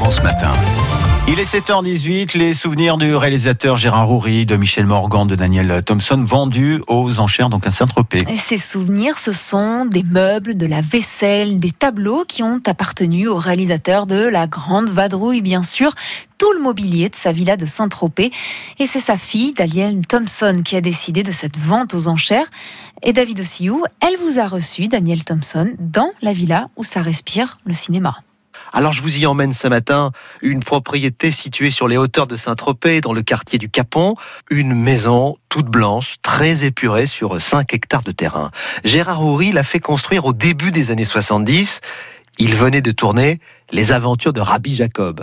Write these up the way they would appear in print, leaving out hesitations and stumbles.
France Matin. Il est 7h18, les souvenirs du réalisateur Gérard Houry, de Michel Morgan, de Daniel Thompson, vendus aux enchères donc à Saint-Tropez. Et ces souvenirs, ce sont des meubles, de la vaisselle, des tableaux qui ont appartenu au réalisateur de La Grande Vadrouille, bien sûr. Tout le mobilier de sa villa de Saint-Tropez. Et c'est sa fille, Daniel Thompson, qui a décidé de cette vente aux enchères. Et David Ossihou, elle vous a reçu, Daniel Thompson, dans la villa où ça respire le cinéma. Alors je vous y emmène ce matin, une propriété située sur les hauteurs de Saint-Tropez, dans le quartier du Capon, une maison toute blanche, très épurée sur 5 hectares de terrain. Gérard Houry l'a fait construire au début des années 70. Il venait de tourner Les Aventures de Rabbi Jacob.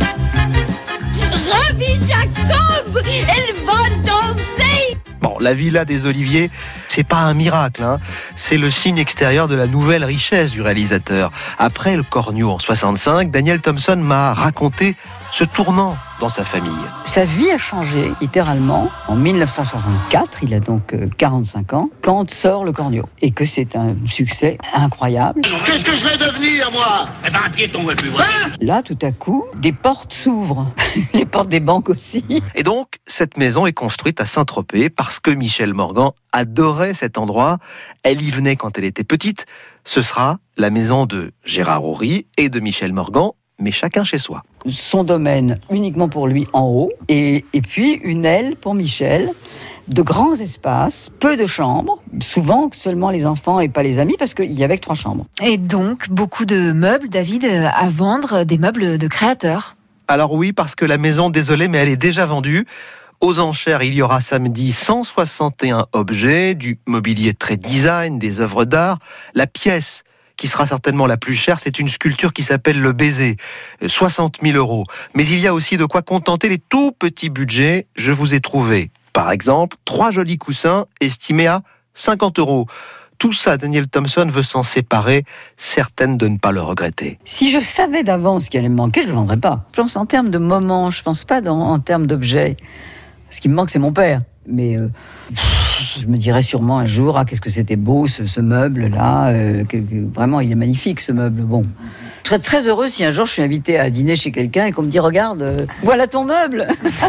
Rabbi Jacob, elle va danser! Bon, la villa des Oliviers, c'est pas un miracle, hein. C'est le signe extérieur de la nouvelle richesse du réalisateur. Après le Cornio en 65, Daniel Thompson m'a raconté ce tournant dans sa famille. Sa vie a changé, littéralement. En 1964, il a donc 45 ans, quand sort le Cornio. Et que c'est un succès incroyable. Qu'est-ce que je vais devenir, moi? Eh ben, un piéton, ouais, plus vrai. Là, tout à coup, des portes s'ouvrent. Les portes des banques aussi. Et donc, cette maison est construite à Saint-Tropez parce que Michel Morgan adorait cet endroit. Elle y venait quand elle était petite. Ce sera la maison de Gérard Houry et de Michel Morgan, mais chacun chez soi. Son domaine uniquement pour lui en haut, et puis une aile pour Michel, de grands espaces, peu de chambres, souvent seulement les enfants et pas les amis, parce qu'il y avait que 3 chambres. Et donc, beaucoup de meubles, David, à vendre, des meubles de créateurs. Alors oui, parce que la maison, désolé, mais elle est déjà vendue. Aux enchères, il y aura samedi 161 objets, du mobilier très design, des œuvres d'art. La pièce qui sera certainement la plus chère, c'est une sculpture qui s'appelle Le Baiser, 60 000 €. Mais il y a aussi de quoi contenter les tout petits budgets. Je vous ai trouvé, par exemple, 3 jolis coussins estimés à 50 €. Tout ça, Daniel Thompson veut s'en séparer, certaine de ne pas le regretter. Si je savais d'avance ce qui allait me manquer, je ne le vendrais pas. Je pense en termes de moments, je ne pense pas en termes d'objets. Ce qui me manque, c'est mon père. Mais je me dirais sûrement un jour, qu'est-ce que c'était beau ce meuble-là. Vraiment, il est magnifique ce meuble. Bon, je serais très heureux si un jour je suis invité à dîner chez quelqu'un et qu'on me dit, regarde, voilà ton meuble.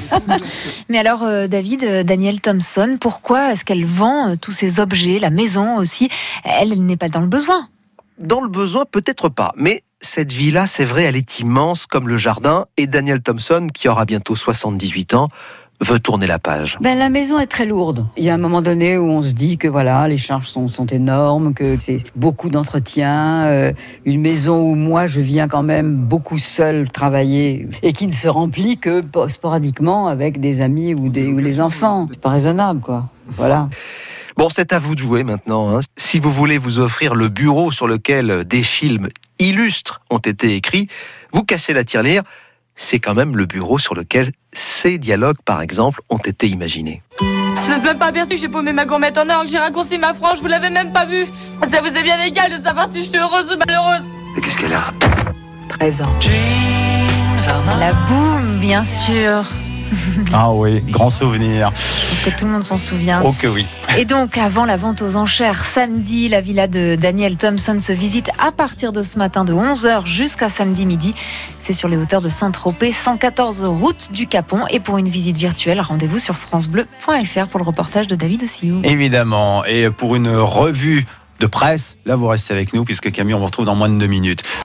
Mais alors, David, Daniel Thompson, pourquoi est-ce qu'elle vend tous ces objets, la maison aussi? Elle n'est pas dans le besoin. Dans le besoin, peut-être pas. Mais cette villa, c'est vrai, elle est immense comme le jardin. Et Daniel Thompson, qui aura bientôt 78 ans, veut tourner la page. La maison est très lourde. Il y a un moment donné où on se dit que voilà, les charges sont énormes, que c'est beaucoup d'entretien. Une maison où moi, je viens quand même beaucoup seul travailler et qui ne se remplit que sporadiquement avec des amis ou les enfants. C'est pas raisonnable, quoi. Voilà. Bon, c'est à vous de jouer maintenant, hein. Si vous voulez vous offrir le bureau sur lequel des films illustres ont été écrits, vous cassez la tirelire. C'est quand même le bureau sur lequel ces dialogues, par exemple, ont été imaginés. Vous n'êtes même pas aperçu que j'ai paumé ma gourmette en or, que j'ai raccourci ma frange, vous l'avez même pas vu. Ça vous est bien égal de savoir si je suis heureuse ou malheureuse. Et qu'est-ce qu'elle a? 13 ans. La boum, bien sûr. Ah oui, grand souvenir. Je pense que tout le monde s'en souvient. Oh que oui. Et donc, avant la vente aux enchères, samedi, la villa de Daniel Thompson se visite à partir de ce matin de 11h jusqu'à samedi midi. C'est sur les hauteurs de Saint-Tropez, 114 route du Capon. Et pour une visite virtuelle, rendez-vous sur francebleu.fr pour le reportage de David Ossihou. Évidemment. Et pour une revue de presse, là vous restez avec nous puisque Camille, on vous retrouve dans moins de 2 minutes.